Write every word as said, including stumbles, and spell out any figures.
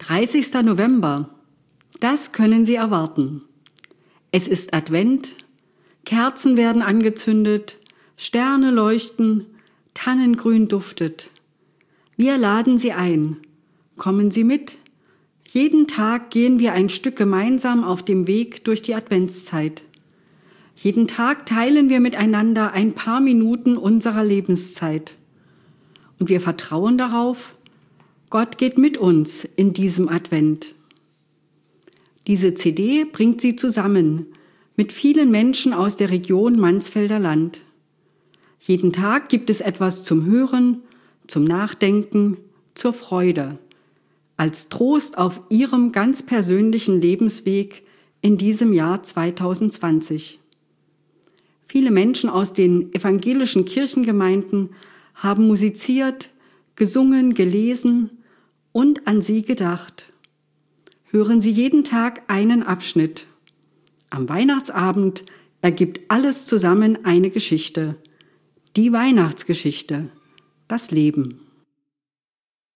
dreißigster November. Das können Sie erwarten. Es ist Advent, Kerzen werden angezündet, Sterne leuchten, Tannengrün duftet. Wir laden Sie ein. Kommen Sie mit. Jeden Tag gehen wir ein Stück gemeinsam auf dem Weg durch die Adventszeit. Jeden Tag teilen wir miteinander ein paar Minuten unserer Lebenszeit. Und wir vertrauen darauf, Gott geht mit uns in diesem Advent. Diese C D bringt Sie zusammen mit vielen Menschen aus der Region Mansfelder Land. Jeden Tag gibt es etwas zum Hören, zum Nachdenken, zur Freude, als Trost auf Ihrem ganz persönlichen Lebensweg in diesem Jahr zweitausendzwanzig. Viele Menschen aus den evangelischen Kirchengemeinden haben musiziert, gesungen, gelesen und an Sie gedacht. Hören Sie jeden Tag einen Abschnitt. Am Weihnachtsabend ergibt alles zusammen eine Geschichte. Die Weihnachtsgeschichte, das Leben.